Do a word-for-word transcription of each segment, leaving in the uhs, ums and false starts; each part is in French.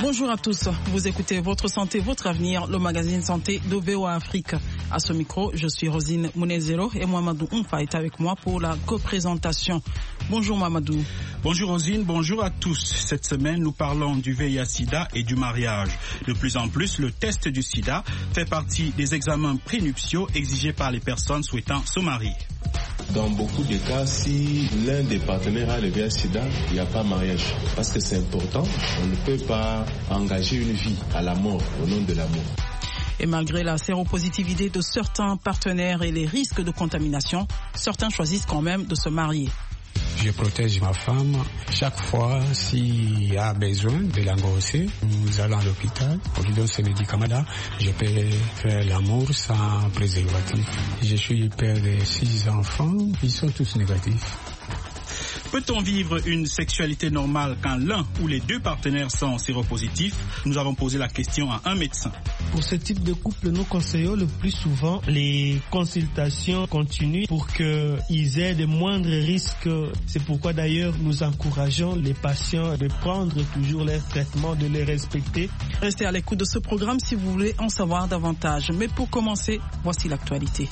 Bonjour à tous, vous écoutez Votre Santé, Votre Avenir, le magazine Santé de V O A Afrique. À ce micro, je suis Rosine Mounezero et Mamadou Oumfa est avec moi pour la coprésentation. Bonjour Mamadou. Bonjour Rosine, bonjour à tous. Cette semaine, nous parlons du V I H sida et du mariage. De plus en plus, le test du sida fait partie des examens prénuptiaux exigés par les personnes souhaitant se marier. Dans beaucoup de cas, si l'un des partenaires a le V I H sida, il n'y a pas mariage. Parce que c'est important, on ne peut pas engager une vie à la mort au nom de l'amour. Et malgré la séropositivité de certains partenaires et les risques de contamination, certains choisissent quand même de se marier. Je protège ma femme. Chaque fois, s'il y a besoin de l'engrosser, nous allons à l'hôpital. On lui donne ces médicaments-là. Je peux faire l'amour sans préservatif. Je suis père de six enfants. Ils sont tous négatifs. Peut-on vivre une sexualité normale quand l'un ou les deux partenaires sont séropositifs? Nous avons posé la question à un médecin. Pour ce type de couple, nous conseillons le plus souvent les consultations continues pour qu'ils aient de moindres risques. C'est pourquoi d'ailleurs nous encourageons les patients de prendre toujours leur traitement, de les respecter. Restez à l'écoute de ce programme si vous voulez en savoir davantage. Mais pour commencer, voici l'actualité.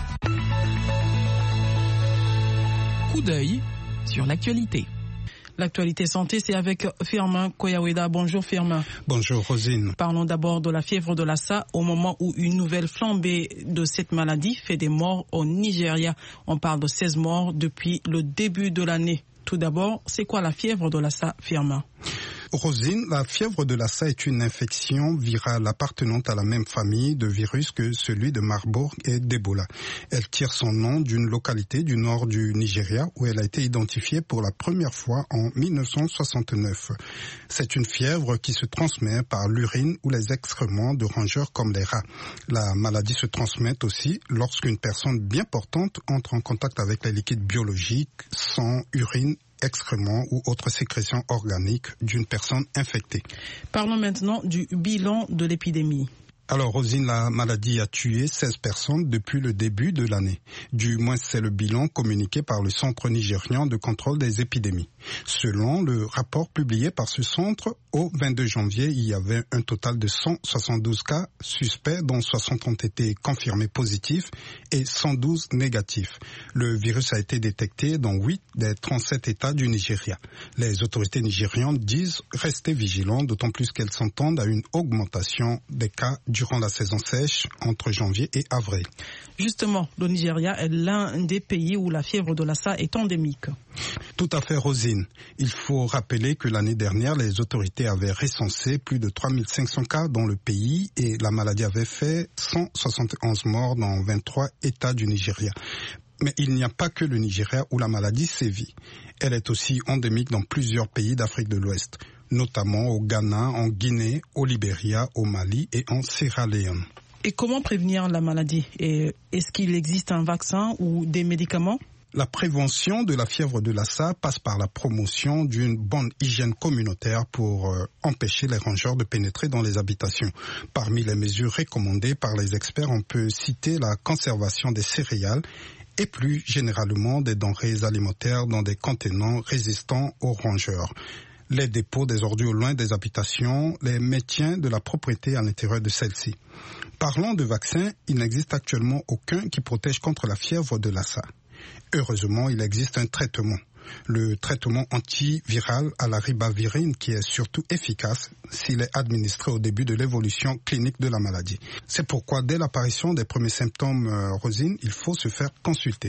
Coup d'œil sur l'actualité. L'actualité santé, c'est avec Firmin Koyaweda. Bonjour Firmin. Bonjour Rosine. Parlons d'abord de la fièvre de Lassa au moment où une nouvelle flambée de cette maladie fait des morts au Nigeria. On parle de seize morts depuis le début de l'année. Tout d'abord, c'est quoi la fièvre de Lassa, Firmin? Rosine, la fièvre de Lassa est une infection virale appartenant à la même famille de virus que celui de Marburg et d'Ebola. Elle tire son nom d'une localité du nord du Nigeria où elle a été identifiée pour la première fois en mille neuf cent soixante-neuf. C'est une fièvre qui se transmet par l'urine ou les excréments de rongeurs comme les rats. La maladie se transmet aussi lorsqu'une personne bien portante entre en contact avec les liquides biologiques, sang, urine, excréments ou autres sécrétions organiques d'une personne infectée. Parlons maintenant du bilan de l'épidémie. Alors Rosine, la maladie a tué seize personnes depuis le début de l'année. Du moins, c'est le bilan communiqué par le Centre nigérian de contrôle des épidémies. Selon le rapport publié par ce centre, au vingt-deux janvier, il y avait un total de cent soixante-douze cas suspects, dont soixante ont été confirmés positifs et cent douze négatifs. Le virus a été détecté dans huit des trente-sept États du Nigeria. Les autorités nigérianes disent rester vigilants, d'autant plus qu'elles s'entendent à une augmentation des cas durant la saison sèche entre janvier et avril. Justement, le Nigeria est l'un des pays où la fièvre de Lassa est endémique. Tout à fait, Rosine. Il faut rappeler que l'année dernière, les autorités avaient recensé plus de trois mille cinq cents cas dans le pays et la maladie avait fait cent soixante et onze morts dans vingt-trois États du Nigeria. Mais il n'y a pas que le Nigeria où la maladie sévit. Elle est aussi endémique dans plusieurs pays d'Afrique de l'Ouest, notamment au Ghana, en Guinée, au Libéria, au Mali et en Sierra Leone. Et comment prévenir la maladie? Et est-ce qu'il existe un vaccin ou des médicaments? La prévention de la fièvre de Lassa passe par la promotion d'une bonne hygiène communautaire pour euh, empêcher les rongeurs de pénétrer dans les habitations. Parmi les mesures recommandées par les experts, on peut citer la conservation des céréales et plus généralement des denrées alimentaires dans des contenants résistants aux rongeurs. Les dépôts des ordures loin des habitations, les maintien de la propriété à l'intérieur de celles-ci. Parlant de vaccins, il n'existe actuellement aucun qui protège contre la fièvre de Lassa. Heureusement, il existe un traitement. Le traitement antiviral à la ribavirine qui est surtout efficace s'il est administré au début de l'évolution clinique de la maladie. C'est pourquoi dès l'apparition des premiers symptômes, euh, Rosine, il faut se faire consulter.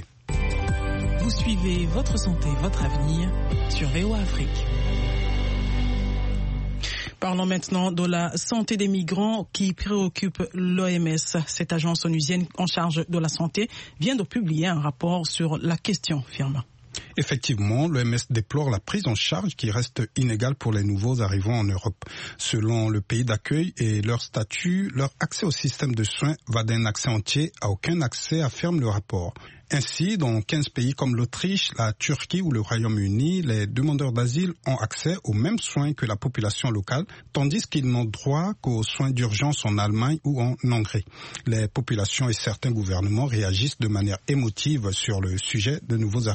Vous suivez Votre Santé, Votre Avenir sur V O A Afrique. Parlons maintenant de la santé des migrants qui préoccupe l'O M S. Cette agence onusienne en charge de la santé vient de publier un rapport sur la question, Firmin. Effectivement, l'O M S déplore la prise en charge qui reste inégale pour les nouveaux arrivants en Europe. Selon le pays d'accueil et leur statut, leur accès au système de soins va d'un accès entier à aucun accès, affirme le rapport. Ainsi, dans quinze pays comme l'Autriche, la Turquie ou le Royaume-Uni, les demandeurs d'asile ont accès aux mêmes soins que la population locale, tandis qu'ils n'ont droit qu'aux soins d'urgence en Allemagne ou en Hongrie. Les populations et certains gouvernements réagissent de manière émotive sur le sujet de nouveaux arrivants.